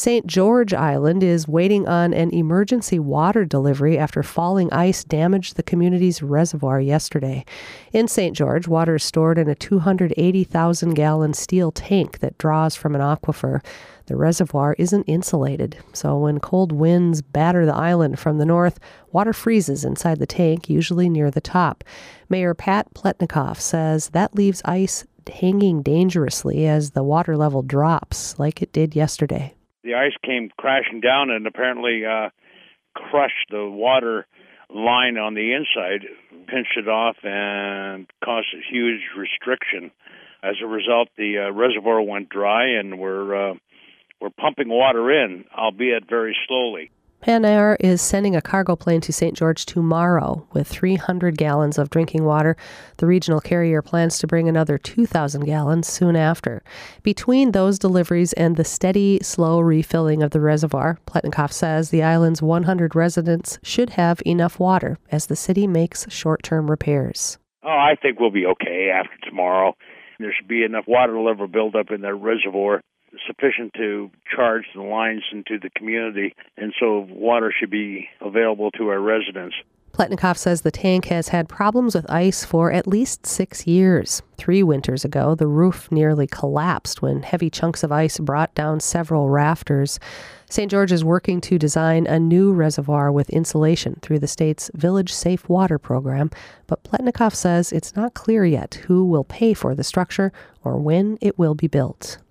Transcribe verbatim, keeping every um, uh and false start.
Saint George Island is waiting on an emergency water delivery after falling ice damaged the community's reservoir yesterday. In Saint George, water is stored in a two hundred eighty thousand gallon steel tank that draws from an aquifer. The reservoir isn't insulated, so when cold winds batter the island from the north, water freezes inside the tank, usually near the top. Mayor Pat Pletnikoff says that leaves ice hanging dangerously as the water level drops, like it did yesterday. The ice came crashing down and apparently uh, crushed the water line on the inside, pinched it off, and caused a huge restriction. As a result, the uh, reservoir went dry, and we're uh, we're pumping water in, albeit very slowly. Panair is sending a cargo plane to Saint George tomorrow with three hundred gallons of drinking water. The regional carrier plans to bring another two thousand gallons soon after. Between those deliveries and the steady, slow refilling of the reservoir, Pletnikoff says the island's one hundred residents should have enough water as the city makes short-term repairs. Oh, I think we'll be okay after tomorrow. There should be enough water level buildup in the reservoir, sufficient to charge the lines into the community, and so water should be available to our residents. Pletnikoff says the tank has had problems with ice for at least six years. Three winters ago, the roof nearly collapsed when heavy chunks of ice brought down several rafters. Saint George is working to design a new reservoir with insulation through the state's Village Safe Water program, but Pletnikoff says it's not clear yet who will pay for the structure or when it will be built.